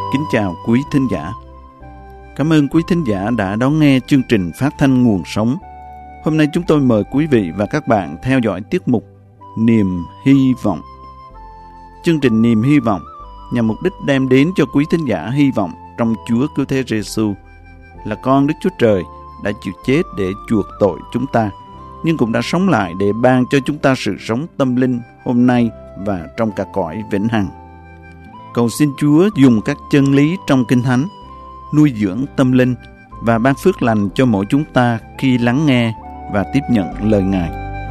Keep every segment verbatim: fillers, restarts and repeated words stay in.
Kính chào quý thính giả. Cảm ơn quý thính giả đã đón nghe chương trình phát thanh Nguồn Sống. Hôm nay chúng tôi mời quý vị và các bạn theo dõi tiết mục Niềm Hy Vọng. Chương trình Niềm Hy Vọng nhằm mục đích đem đến cho quý thính giả hy vọng trong Chúa Cứu Thế Giêsu là con Đức Chúa Trời đã chịu chết để chuộc tội chúng ta, nhưng cũng đã sống lại để ban cho chúng ta sự sống tâm linh hôm nay và trong cả cõi vĩnh hằng. Cầu xin Chúa dùng các chân lý trong Kinh Thánh nuôi dưỡng tâm linh và ban phước lành cho mỗi chúng ta khi lắng nghe và tiếp nhận lời Ngài.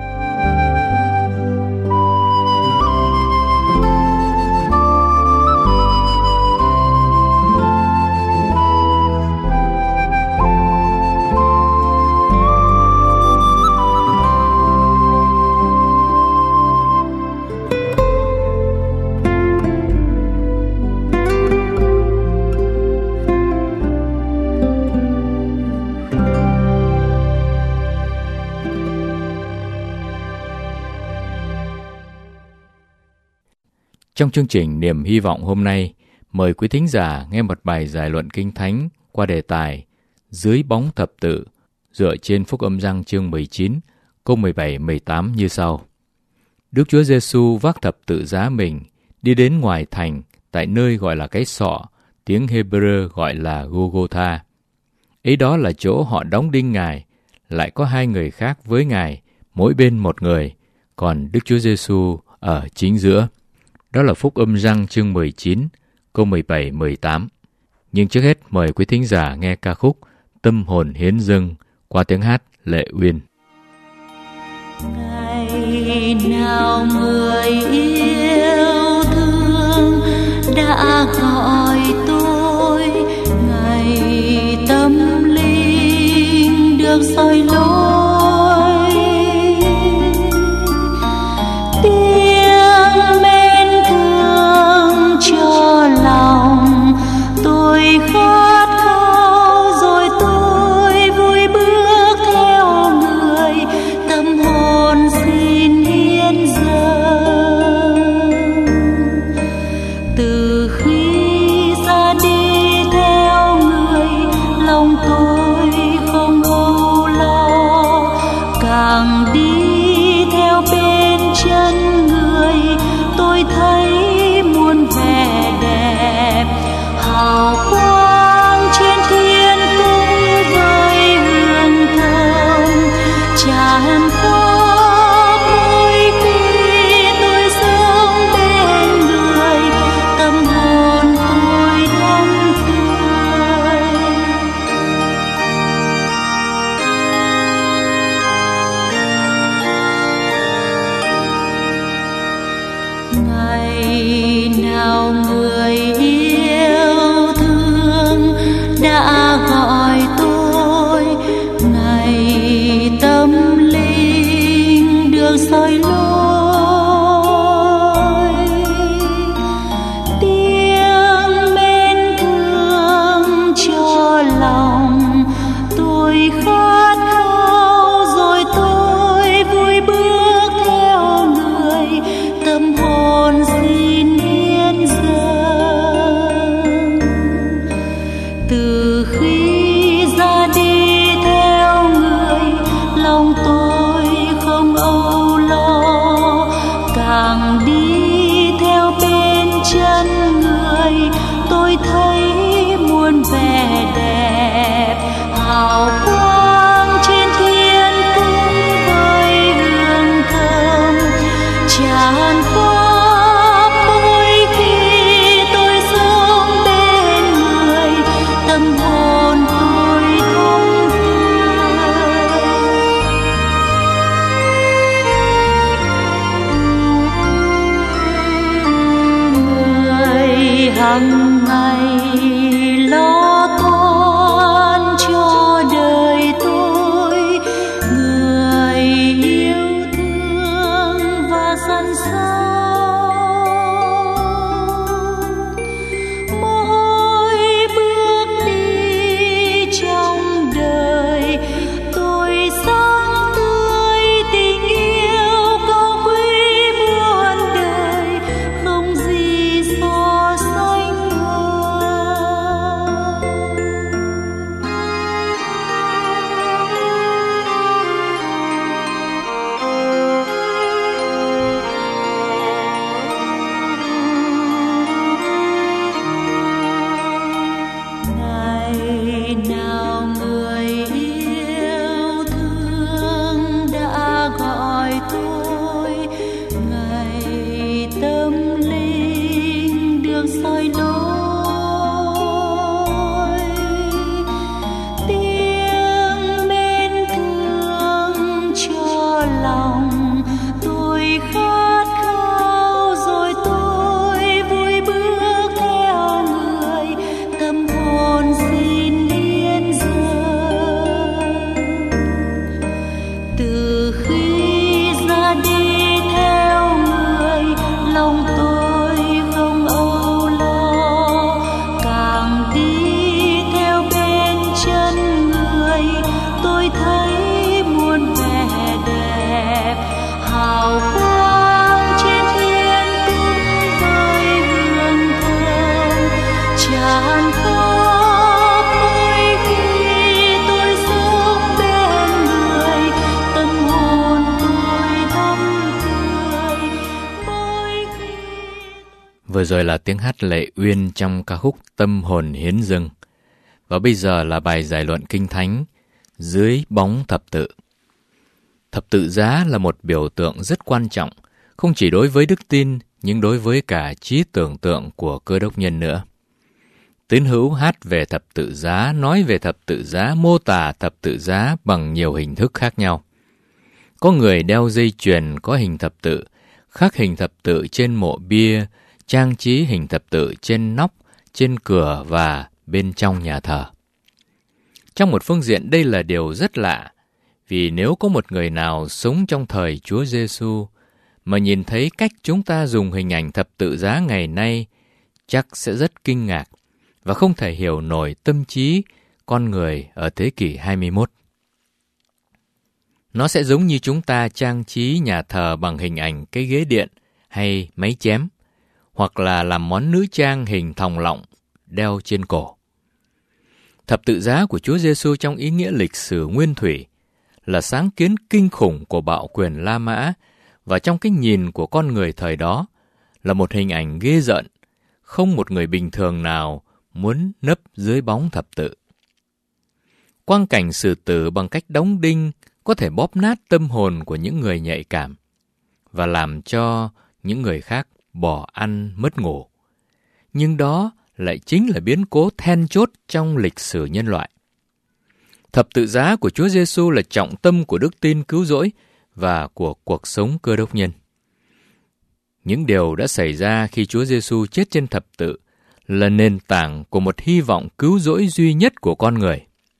Trong chương trình Niềm Hy Vọng hôm nay, mời quý thính giả nghe một bài giải luận Kinh Thánh qua đề tài Dưới bóng thập tự, dựa trên Phúc Âm Giăng chương mười chín, câu mười bảy mười tám như sau. Đức Chúa Giêsu vác thập tự giá mình, đi đến ngoài thành, tại nơi gọi là cái sọ, tiếng Hebrew gọi là Gô-gô-tha. Ấy đó là chỗ họ đóng đinh Ngài, lại có hai người khác với Ngài, mỗi bên một người, còn Đức Chúa Giêsu ở chính giữa. Đó là Phúc Âm Giăng chương mười chín, câu mười bảy mười tám. Nhưng trước hết mời quý thính giả nghe ca khúc Tâm hồn hiến dâng qua tiếng hát Lệ Uyên. Ngày nào người yêu thương đã gọi tôi, ngày tâm linh được soi lối, tiếng mến thương cho lòng tôi khát khao, rồi tôi vui bước theo người, tâm hồn xin hiến dâng. Từ khi ra đi theo người, lòng tôi không âu lo, càng đi theo bên chân người, tôi thấy muôn vẻ đẹp, hào quang trên thiên cung với hương thơm tràn khắp mỗi khi tôi sống bên người, tâm hồn tôi thắm tươi. Ngày nào người yêu thương đã gọi tôi, ngày tâm linh được soi lối, tiếng mến thương cho lòng tôi khát khao, rồi tôi vui bước theo người, tâm hồn xin hiến dâng. Từ khi ra đi theo người, lòng tôi không âu lo, càng đi theo bên chân người, tôi thấy muôn vẻ đẹp, hào quang trên thiên cung với hương thơm tràn khắp mỗi khi tôi sống bên người, tâm hồn tôi thắm tươi. Người hằng ngày lo toan cho đời tôi, người yêu thương và săn sóc, mỗi bước đi trong đời tôi sống tươi, tình yêu cao quý muôn đời, không gì so sánh hơn. Vừa rồi là tiếng hát Lệ Uyên trong ca khúc Tâm Hồn Hiến Dâng. Và bây giờ là bài giải luận Kinh Thánh Dưới Bóng Thập Tự. Thập tự giá là một biểu tượng rất quan trọng, không chỉ đối với đức tin, nhưng đối với cả trí tưởng tượng của Cơ Đốc nhân nữa. Tín hữu hát về thập tự giá, nói về thập tự giá, mô tả thập tự giá bằng nhiều hình thức khác nhau. Có người đeo dây chuyền có hình thập tự, khắc hình thập tự trên mộ bia, trang trí hình thập tự trên nóc, trên cửa và bên trong nhà thờ. Trong một phương diện đây là điều rất lạ, vì nếu có một người nào sống trong thời Chúa Giêsu mà nhìn thấy cách chúng ta dùng hình ảnh thập tự giá ngày nay, chắc sẽ rất kinh ngạc và không thể hiểu nổi tâm trí con người ở thế kỷ hai mươi mốt. Nó sẽ giống như chúng ta trang trí nhà thờ bằng hình ảnh cái ghế điện hay máy chém, hoặc là làm món nữ trang hình thòng lọng đeo trên cổ. Thập tự giá của Chúa Giêsu trong ý nghĩa lịch sử nguyên thủy là sáng kiến kinh khủng của bạo quyền La Mã, và trong cái nhìn của con người thời đó là một hình ảnh ghê rợn, không một người bình thường nào muốn nấp dưới bóng thập tự. Quang cảnh xử tử bằng cách đóng đinh có thể bóp nát tâm hồn của những người nhạy cảm và làm cho những người khác bỏ ăn mất ngủ. Nhưng đó lại chính là biến cố then chốt trong lịch sử nhân loại. Thập tự giá của Chúa Giêsu là trọng tâm của đức tin cứu rỗi và của cuộc sống Cơ Đốc nhân. Những điều đã xảy ra khi Chúa Giêsu chết trên thập tự là nền tảng của một hy vọng cứu rỗi duy nhất của con người.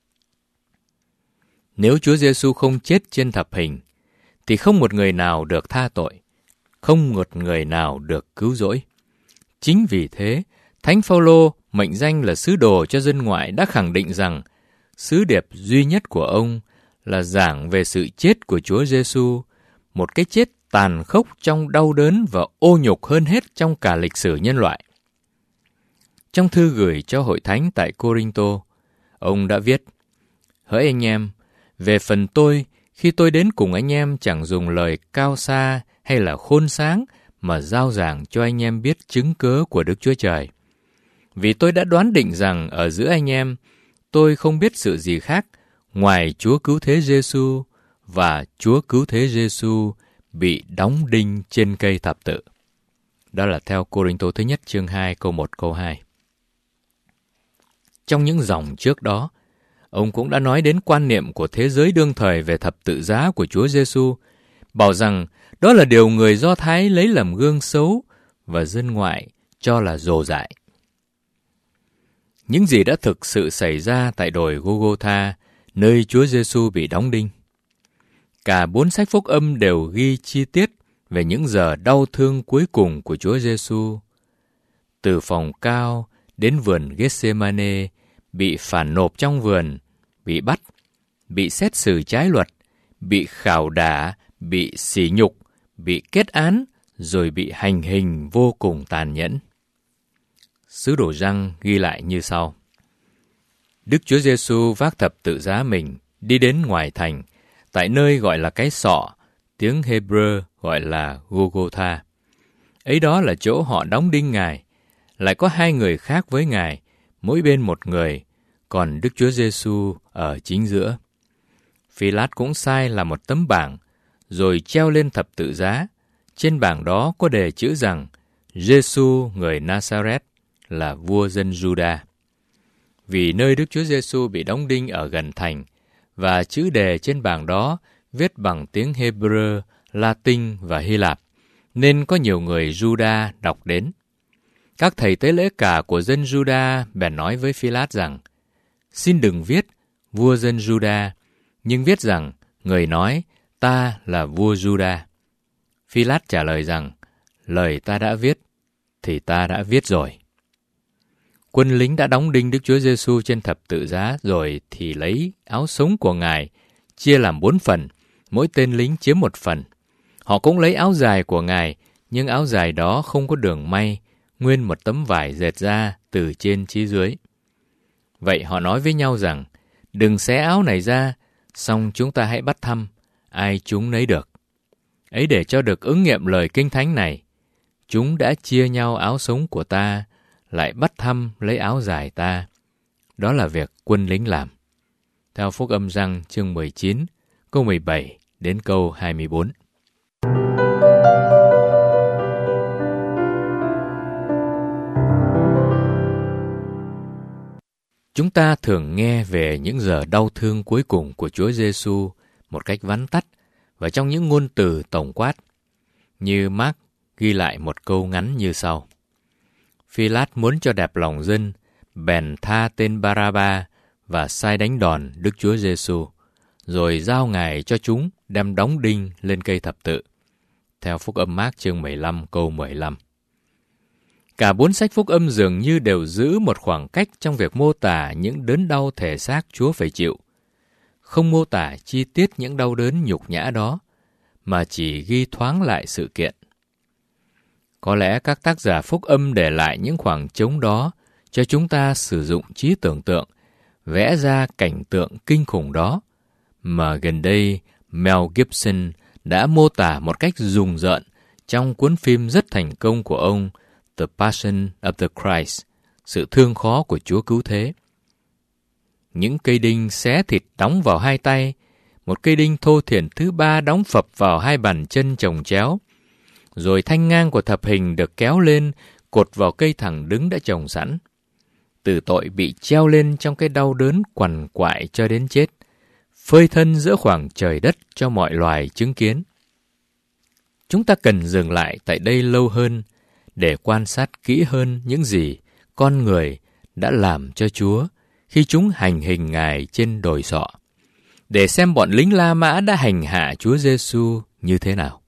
Nếu Chúa Giêsu không chết trên thập hình, thì không một người nào được tha tội, không một người nào được cứu rỗi. Chính vì thế, Thánh Phaolô, mệnh danh là sứ đồ cho dân ngoại, đã khẳng định rằng sứ điệp duy nhất của ông là giảng về sự chết của Chúa Giêsu, một cái chết tàn khốc trong đau đớn và ô nhục hơn hết trong cả lịch sử nhân loại. Trong thư gửi cho hội thánh tại Cô-rinh-tô, ông đã viết: Hỡi anh em, về phần tôi, khi tôi đến cùng anh em chẳng dùng lời cao xa hay là khôn sáng mà rao giảng cho anh em biết chứng cớ của Đức Chúa Trời. Vì tôi đã đoán định rằng ở giữa anh em, tôi không biết sự gì khác ngoài Chúa Cứu Thế Giêsu và Chúa Cứu Thế Giêsu bị đóng đinh trên cây thập tự. Đó là theo Cô-rinh-tô thứ nhất chương hai câu một câu hai. Trong những dòng trước đó, ông cũng đã nói đến quan niệm của thế giới đương thời về thập tự giá của Chúa Giêsu, bảo rằng đó là điều người Do Thái lấy làm gương xấu và dân ngoại cho là rồ dại. Những gì đã thực sự xảy ra tại đồi Gô-gô-tha, nơi Chúa Giêsu bị đóng đinh. Cả bốn sách phúc âm đều ghi chi tiết về những giờ đau thương cuối cùng của Chúa Giêsu. Từ phòng cao đến vườn Gethsemane, bị phản nộp trong vườn, bị bắt, bị xét xử trái luật, bị khảo đả, bị sỉ nhục, bị kết án, rồi bị hành hình vô cùng tàn nhẫn. Sứ đồ Giăng ghi lại như sau: Đức Chúa Giêsu vác thập tự giá mình đi đến ngoài thành, tại nơi gọi là cái sọ, tiếng Hebrew gọi là Gô-gô-tha. Ấy đó là chỗ họ đóng đinh Ngài. Lại có hai người khác với Ngài, mỗi bên một người, còn Đức Chúa Giêsu ở chính giữa. Phi-lát cũng sai làm một tấm bảng, rồi treo lên thập tự giá. Trên bảng đó có đề chữ rằng Giêsu người Na-sa-rét là vua dân Giu-đa. Vì nơi Đức Chúa Giêsu bị đóng đinh ở gần thành, và chữ đề trên bảng đó viết bằng tiếng Hebrew, Latin và Hy Lạp, nên có nhiều người Giu-đa đọc đến. Các thầy tế lễ cả của dân Giu-đa bèn nói với Phi-lát rằng: Xin đừng viết vua dân Giu-đa, nhưng viết rằng người nói ta là vua Giu-đa. Phi-lát trả lời rằng: Lời ta đã viết thì ta đã viết rồi. Quân lính đã đóng đinh Đức Chúa Giêsu trên thập tự giá rồi thì lấy áo sống của Ngài chia làm bốn phần, mỗi tên lính chiếm một phần. Họ cũng lấy áo dài của Ngài, nhưng áo dài đó không có đường may, nguyên một tấm vải dệt ra từ trên chí dưới. Vậy họ nói với nhau rằng: Đừng xé áo này ra, xong chúng ta hãy bắt thăm, ai chúng nấy được. Ấy để cho được ứng nghiệm lời Kinh Thánh này: Chúng đã chia nhau áo sống của ta, lại bắt thăm lấy áo dài ta. Đó là việc quân lính làm. Theo Phúc Âm Giăng chương mười chín, câu mười bảy đến câu hai mươi bốn. Chúng ta thường nghe về những giờ đau thương cuối cùng của Chúa Giêsu một cách vắn tắt và trong những ngôn từ tổng quát, như Mark ghi lại một câu ngắn như sau. Phi-lát muốn cho đẹp lòng dân, bèn tha tên Ba-ra-ba và sai đánh đòn Đức Chúa Giêsu, rồi giao Ngài cho chúng đem đóng đinh lên cây thập tự. Theo Phúc Âm Mark chương mười lăm câu mười lăm. Cả bốn sách Phúc Âm dường như đều giữ một khoảng cách trong việc mô tả những đớn đau thể xác Chúa phải chịu. Không mô tả chi tiết những đau đớn nhục nhã đó, mà chỉ ghi thoáng lại sự kiện. Có lẽ các tác giả Phúc Âm để lại những khoảng trống đó cho chúng ta sử dụng trí tưởng tượng, vẽ ra cảnh tượng kinh khủng đó, mà gần đây Mel Gibson đã mô tả một cách rùng rợn trong cuốn phim rất thành công của ông The Passion of the Christ, sự thương khó của Chúa Cứu Thế. Những cây đinh xé thịt đóng vào hai tay, một cây đinh thô thiển thứ ba đóng phập vào hai bàn chân chồng chéo, rồi thanh ngang của thập hình được kéo lên, cột vào cây thẳng đứng đã trồng sẵn. Tử tội bị treo lên trong cái đau đớn quằn quại cho đến chết, phơi thân giữa khoảng trời đất cho mọi loài chứng kiến. Chúng ta cần dừng lại tại đây lâu hơn để quan sát kỹ hơn những gì con người đã làm cho Chúa khi chúng hành hình Ngài trên đồi sọ, để xem bọn lính La Mã đã hành hạ Chúa Giêsu như thế nào.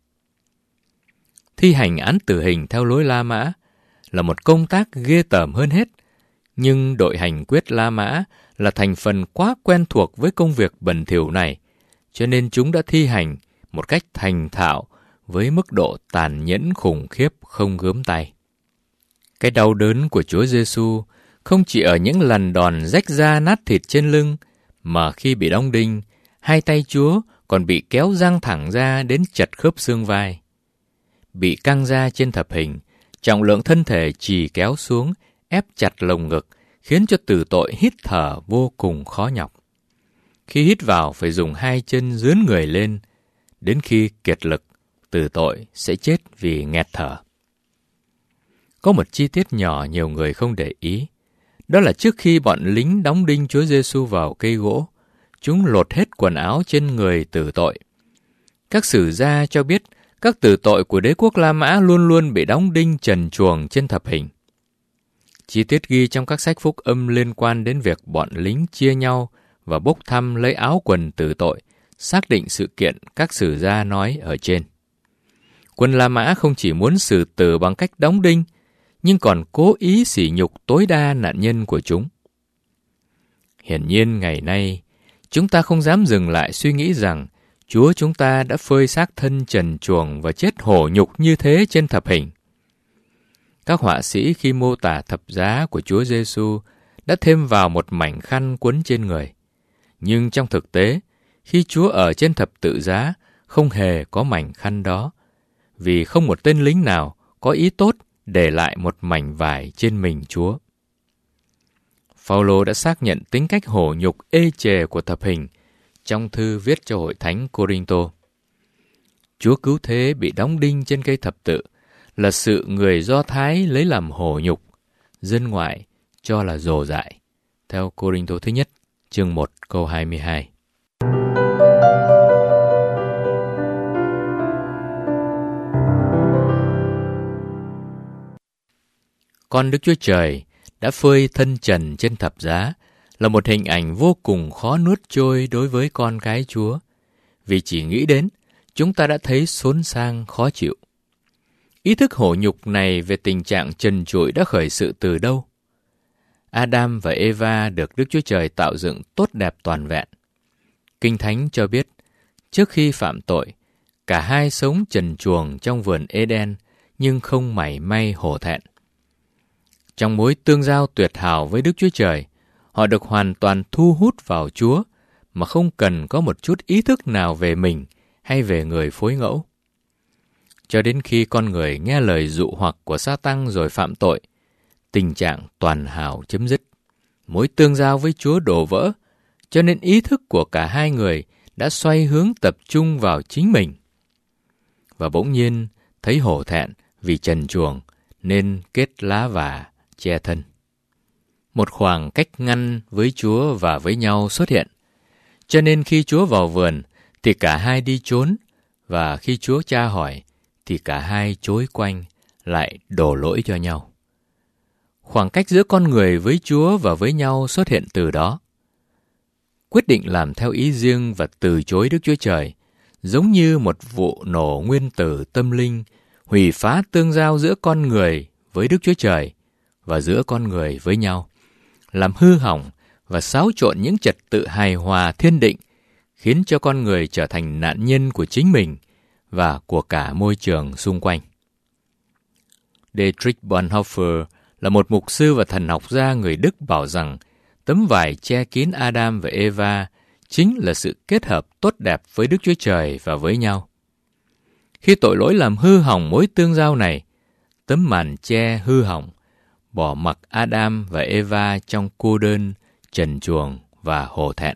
Thi hành án tử hình theo lối La Mã là một công tác ghê tởm hơn hết, nhưng đội hành quyết La Mã là thành phần quá quen thuộc với công việc bẩn thỉu này, cho nên chúng đã thi hành một cách thành thạo với mức độ tàn nhẫn khủng khiếp không gớm tay. Cái đau đớn của Chúa Giêsu không chỉ ở những lần đòn rách da nát thịt trên lưng, mà khi bị đóng đinh, hai tay Chúa còn bị kéo dang thẳng ra đến chật khớp xương vai. Bị căng ra trên thập hình, trọng lượng thân thể chì kéo xuống, ép chặt lồng ngực, khiến cho tử tội hít thở vô cùng khó nhọc. Khi hít vào phải dùng hai chân dướn người lên, đến khi kiệt lực, tử tội sẽ chết vì nghẹt thở. Có một chi tiết nhỏ nhiều người không để ý, đó là trước khi bọn lính đóng đinh Chúa Giêsu vào cây gỗ, chúng lột hết quần áo trên người tử tội. Các sử gia cho biết các tử tội của đế quốc La Mã luôn luôn bị đóng đinh trần truồng trên thập hình. Chi tiết ghi trong các sách Phúc Âm liên quan đến việc bọn lính chia nhau và bốc thăm lấy áo quần tử tội, xác định sự kiện các sử gia nói ở trên. Quân La Mã không chỉ muốn xử tử bằng cách đóng đinh, nhưng còn cố ý sỉ nhục tối đa nạn nhân của chúng. Hiển nhiên ngày nay, chúng ta không dám dừng lại suy nghĩ rằng Chúa chúng ta đã phơi xác thân trần truồng và chết hổ nhục như thế trên thập hình. Các họa sĩ khi mô tả thập giá của Chúa Giêsu đã thêm vào một mảnh khăn quấn trên người. Nhưng trong thực tế, khi Chúa ở trên thập tự giá, không hề có mảnh khăn đó, vì không một tên lính nào có ý tốt để lại một mảnh vải trên mình Chúa. Phao-lô đã xác nhận tính cách hổ nhục ê chề của thập hình trong thư viết cho hội thánh Cô-rinh-tô. Chúa Cứu Thế bị đóng đinh trên cây thập tự là sự người Do Thái lấy làm hổ nhục, dân ngoại cho là rồ dại. Theo Cô-rinh-tô thứ nhất, chương một câu hai mươi hai. Con Đức Chúa Trời đã phơi thân trần trên thập giá là một hình ảnh vô cùng khó nuốt trôi đối với con cái Chúa, vì chỉ nghĩ đến, chúng ta đã thấy xốn sang khó chịu. Ý thức hổ nhục này về tình trạng trần trụi đã khởi sự từ đâu? Adam và Eva được Đức Chúa Trời tạo dựng tốt đẹp toàn vẹn. Kinh Thánh cho biết, trước khi phạm tội, cả hai sống trần truồng trong vườn Eden, nhưng không mảy may hổ thẹn. Trong mối tương giao tuyệt hảo với Đức Chúa Trời, họ được hoàn toàn thu hút vào Chúa, mà không cần có một chút ý thức nào về mình hay về người phối ngẫu. cho đến khi con người nghe lời dụ hoặc của Sa-tăng rồi phạm tội, tình trạng toàn hảo chấm dứt. Mối tương giao với Chúa đổ vỡ, cho nên ý thức của cả hai người đã xoay hướng tập trung vào chính mình. Và bỗng nhiên thấy hổ thẹn vì trần truồng nên kết lá vả che thân. Một khoảng cách ngăn với Chúa và với nhau xuất hiện. Cho nên khi Chúa vào vườn thì cả hai đi trốn, và khi Chúa tra hỏi thì cả hai chối quanh, lại đổ lỗi cho nhau. Khoảng cách giữa con người với Chúa và với nhau xuất hiện từ đó. Quyết định làm theo ý riêng và từ chối Đức Chúa Trời, giống như một vụ nổ nguyên tử tâm linh, hủy phá tương giao giữa con người với Đức Chúa Trời và giữa con người với nhau, làm hư hỏng và xáo trộn những trật tự hài hòa thiên định, khiến cho con người trở thành nạn nhân của chính mình và của cả môi trường xung quanh. Dietrich Bonhoeffer là một mục sư và thần học gia người Đức bảo rằng tấm vải che kín Adam và Eva chính là sự kết hợp tốt đẹp với Đức Chúa Trời và với nhau. Khi tội lỗi làm hư hỏng mối tương giao này, tấm màn che hư hỏng, bỏ mặc Adam và Eva trong cô đơn, trần truồng và hổ thẹn.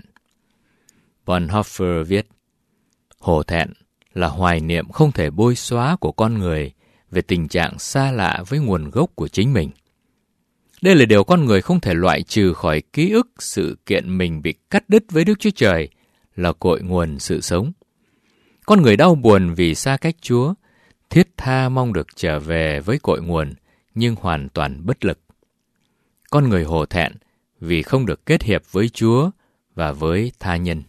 Bonhoeffer viết, hổ thẹn là hoài niệm không thể bôi xóa của con người về tình trạng xa lạ với nguồn gốc của chính mình. Đây là điều con người không thể loại trừ khỏi ký ức sự kiện mình bị cắt đứt với Đức Chúa Trời, là cội nguồn sự sống. Con người đau buồn vì xa cách Chúa, thiết tha mong được trở về với cội nguồn, nhưng hoàn toàn bất lực. Con người hổ thẹn vì không được kết hiệp với Chúa và với tha nhân.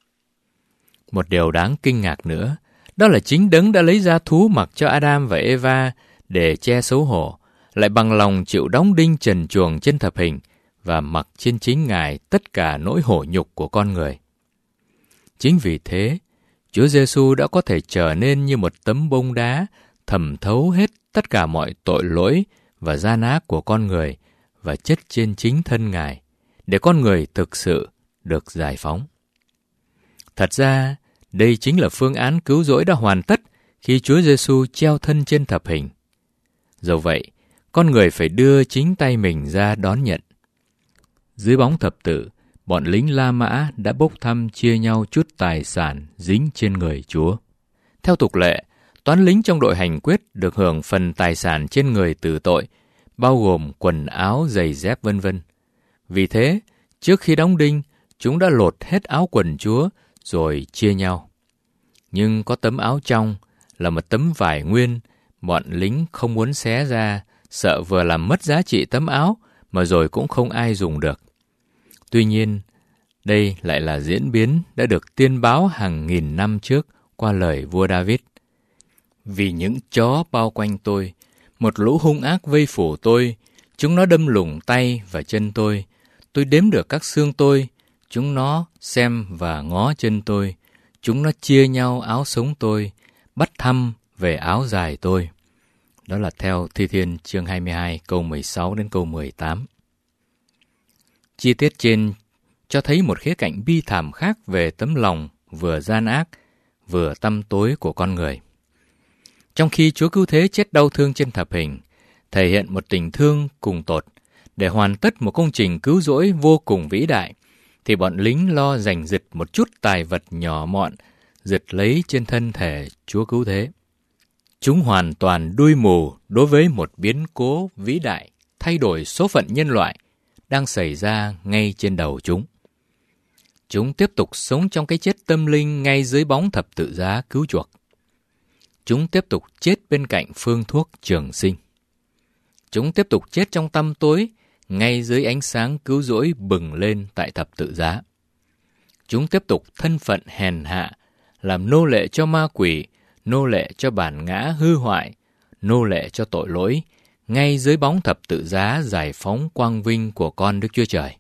Một điều đáng kinh ngạc nữa, đó là chính Đấng đã lấy da thú mặc cho Adam và Eva để che xấu hổ, lại bằng lòng chịu đóng đinh trần truồng trên thập hình và mặc trên chính Ngài tất cả nỗi hổ nhục của con người. Chính vì thế, Chúa Giêsu đã có thể trở nên như một tấm bông đá thẩm thấu hết tất cả mọi tội lỗi và gian ác của con người và chất trên chính thân Ngài, để con người thực sự được giải phóng. Thật ra, đây chính là phương án cứu rỗi đã hoàn tất khi Chúa Giêsu treo thân trên thập hình. Dẫu vậy, con người phải đưa chính tay mình ra đón nhận. Dưới bóng thập tự, bọn lính La Mã đã bốc thăm chia nhau chút tài sản dính trên người Chúa. Theo tục lệ, toán lính trong đội hành quyết được hưởng phần tài sản trên người tử tội, bao gồm quần áo, giày dép vân vân. Vì thế, trước khi đóng đinh, chúng đã lột hết áo quần Chúa rồi chia nhau. Nhưng có tấm áo trong là một tấm vải nguyên, bọn lính không muốn xé ra, sợ vừa làm mất giá trị tấm áo mà rồi cũng không ai dùng được. Tuy nhiên, đây lại là diễn biến đã được tiên báo hàng nghìn năm trước qua lời vua David. Vì những chó bao quanh tôi, một lũ hung ác vây phủ tôi, chúng nó đâm lủng tay và chân tôi. Tôi đếm được các xương tôi, chúng nó xem và ngó chân tôi. Chúng nó chia nhau áo sống tôi, bắt thăm về áo dài tôi. Đó là theo Thi Thiên chương hai mươi hai câu mười sáu đến câu mười tám. Chi tiết trên cho thấy một khía cạnh bi thảm khác về tấm lòng vừa gian ác, vừa tăm tối của con người. Trong khi Chúa Cứu Thế chết đau thương trên thập hình, thể hiện một tình thương cùng tột để hoàn tất một công trình cứu rỗi vô cùng vĩ đại, thì bọn lính lo giành giật một chút tài vật nhỏ mọn, giật lấy trên thân thể Chúa Cứu Thế. Chúng hoàn toàn đuôi mù đối với một biến cố vĩ đại, thay đổi số phận nhân loại, đang xảy ra ngay trên đầu chúng. Chúng tiếp tục sống trong cái chết tâm linh ngay dưới bóng thập tự giá cứu chuộc. Chúng tiếp tục chết bên cạnh phương thuốc trường sinh. Chúng tiếp tục chết trong tăm tối, ngay dưới ánh sáng cứu rỗi bừng lên tại thập tự giá. Chúng tiếp tục thân phận hèn hạ, làm nô lệ cho ma quỷ, nô lệ cho bản ngã hư hoại, nô lệ cho tội lỗi, ngay dưới bóng thập tự giá giải phóng quang vinh của con Đức Chúa Trời.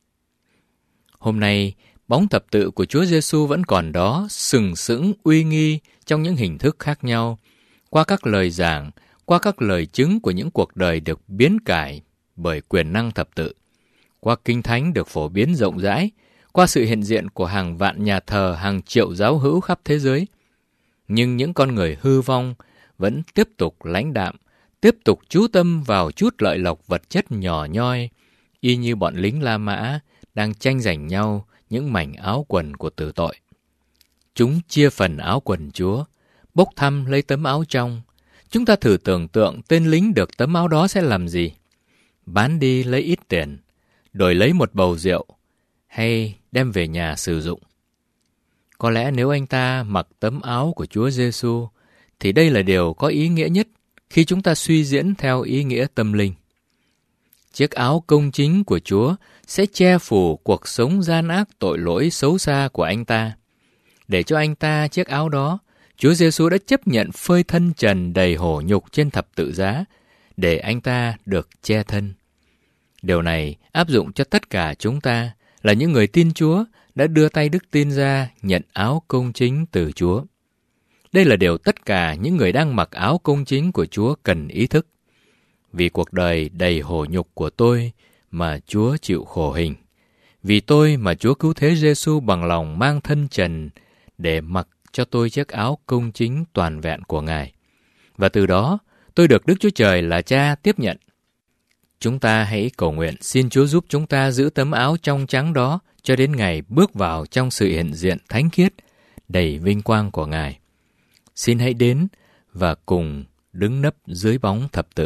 Hôm nay, bóng thập tự của Chúa Giêsu vẫn còn đó, sừng sững uy nghi trong những hình thức khác nhau, qua các lời giảng, qua các lời chứng của những cuộc đời được biến cải bởi quyền năng thập tự, qua kinh thánh được phổ biến rộng rãi, qua sự hiện diện của hàng vạn nhà thờ, hàng triệu giáo hữu khắp thế giới. Nhưng những con người hư vong vẫn tiếp tục lãnh đạm, tiếp tục chú tâm vào chút lợi lộc vật chất nhỏ nhoi, y như bọn lính La Mã đang tranh giành nhau những mảnh áo quần của tử tội. Chúng chia phần áo quần Chúa, bốc thăm lấy tấm áo trong. Chúng ta thử tưởng tượng tên lính được tấm áo đó sẽ làm gì? Bán đi lấy ít tiền, đổi lấy một bầu rượu, hay đem về nhà sử dụng. Có lẽ nếu anh ta mặc tấm áo của Chúa Giêsu, thì đây là điều có ý nghĩa nhất khi chúng ta suy diễn theo ý nghĩa tâm linh. Chiếc áo công chính của Chúa sẽ che phủ cuộc sống gian ác tội lỗi xấu xa của anh ta. Để cho anh ta chiếc áo đó, Chúa Giêsu đã chấp nhận phơi thân trần đầy hổ nhục trên thập tự giá, để anh ta được che thân. Điều này áp dụng cho tất cả chúng ta là những người tin Chúa đã đưa tay đức tin ra nhận áo công chính từ Chúa. Đây là điều tất cả những người đang mặc áo công chính của Chúa cần ý thức. Vì cuộc đời đầy hổ nhục của tôi mà Chúa chịu khổ hình. Vì tôi mà Chúa cứu thế Giêsu bằng lòng mang thân trần để mặc cho tôi chiếc áo công chính toàn vẹn của Ngài. Và từ đó, tôi được Đức Chúa Trời là Cha tiếp nhận. Chúng ta hãy cầu nguyện xin Chúa giúp chúng ta giữ tấm áo trong trắng đó cho đến ngày bước vào trong sự hiện diện thánh khiết, đầy vinh quang của Ngài. Xin hãy đến và cùng đứng nấp dưới bóng thập tự.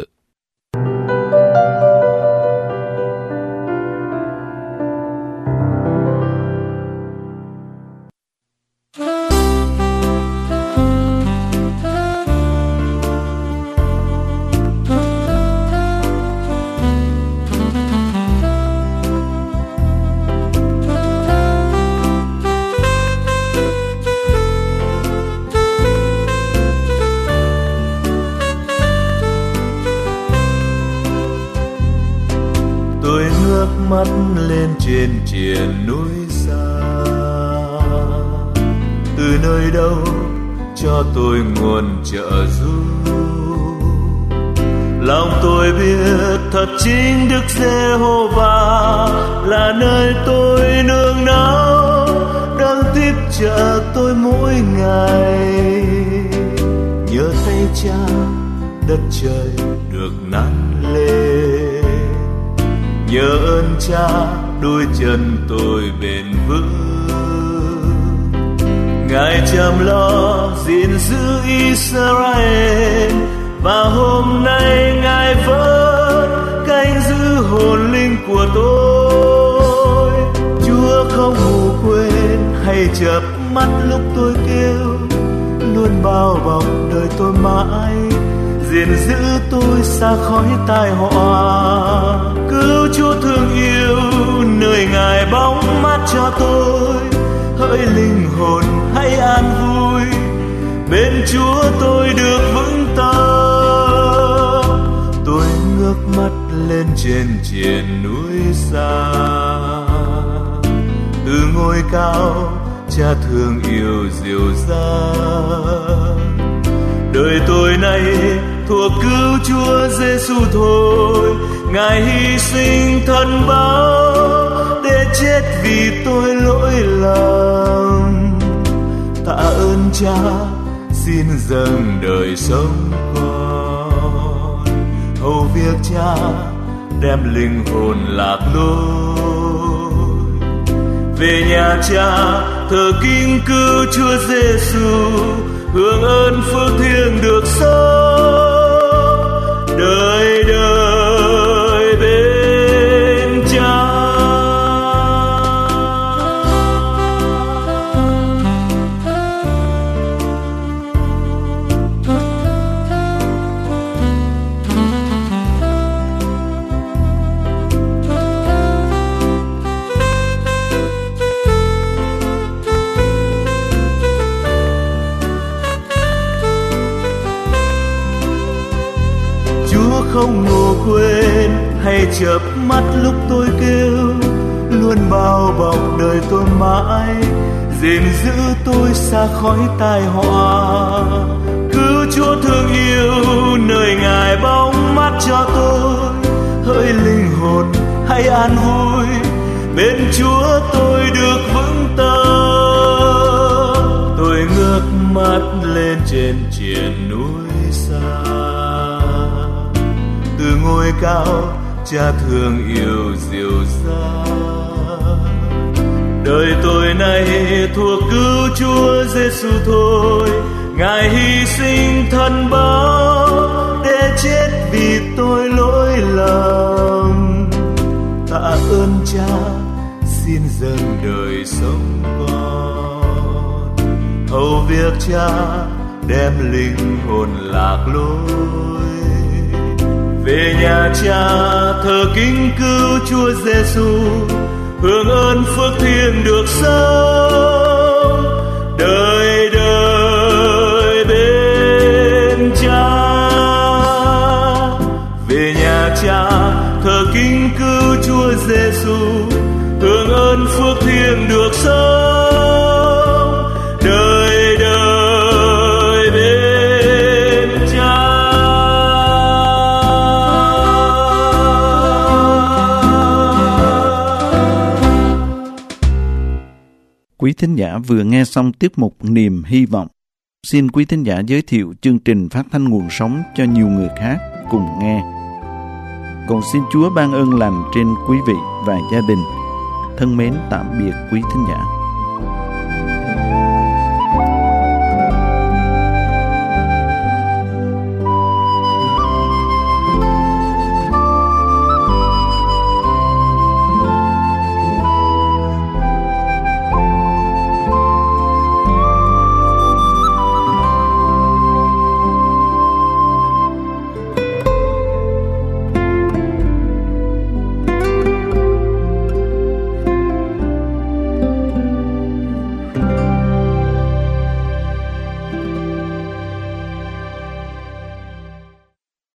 Mắt lên trên triền núi xa, từ nơi đâu cho tôi nguồn trợ giúp. Lòng tôi biết thật chính Đức Giê-hô-va là nơi tôi nương náu, đang tiếp trợ tôi mỗi ngày. Nhờ tay Cha đất trời được nắn lên, nhờ ơn Cha đôi chân tôi bền vững. Ngài chăm lo gìn giữ Israel, và hôm nay Ngài vẫn canh giữ hồn linh của tôi. Chúa không ngủ quên hay chợp mắt lúc tôi kêu, luôn bao bọc đời tôi mãi, gìn giữ tôi xa khỏi tai họa. Cứu Chúa thương yêu nơi Ngài bóng mát cho tôi, hỡi linh hồn hãy an vui, bên Chúa tôi được vững tâm. Tôi ngước mắt lên trên triền núi xa, từ ngôi cao Cha thương yêu dìu dàng. Đời tôi này thuộc cứu Chúa Giêsu thôi, Ngài hy sinh thân báo để chết vì tôi lỗi lầm. Tạ ơn Cha xin dâng đời sống con, hầu việc Cha đem linh hồn lạc lối. Về nhà Cha thờ kính cứu Chúa Giêsu, hưởng ơn phước thiêng được sống đời đời bên Cha. Không ngủ quên hay chợp mắt lúc tôi kêu, luôn bao bọc đời tôi mãi, gìn giữ tôi xa khỏi tai họa. Cứu Chúa thương yêu nơi Ngài bóng mát cho tôi, hỡi linh hồn hãy an vui, bên Chúa tôi được vững tâm. Tôi ngước mắt lên trên triền núi xa, ngôi cao Cha thương yêu dịu dàng. Đời tôi này thuộc cứu Chúa Giêsu thôi, Ngài hy sinh thân báo để chết vì tôi lỗi lầm. Tạ ơn Cha xin dâng đời sống con, hầu việc Cha đem linh hồn lạc lối. Về nhà Cha thờ kính cứu Chúa Giêsu, hưởng ơn phước thiêng được sống đời đời bên Cha. Về nhà Cha thờ kính cứu Chúa Giêsu, hưởng ơn phước thiêng được sống đời đời bên Cha. Quý thính giả vừa nghe xong tiết mục Niềm Hy Vọng. Xin quý thính giả giới thiệu chương trình phát thanh nguồn sống cho nhiều người khác cùng nghe. Cầu xin Chúa ban ơn lành trên quý vị và gia đình. Thân mến tạm biệt quý thính giả.